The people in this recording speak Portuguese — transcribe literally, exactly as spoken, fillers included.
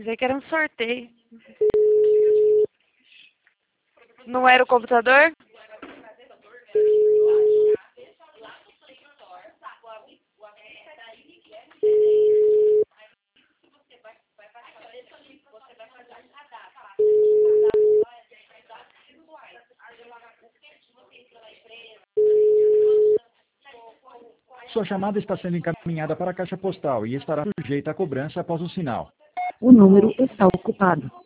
Pensei que era um sorteio. Não era o computador? Sua chamada está sendo encaminhada para a caixa postal e estará sujeita a cobrança após o sinal. O número está ocupado.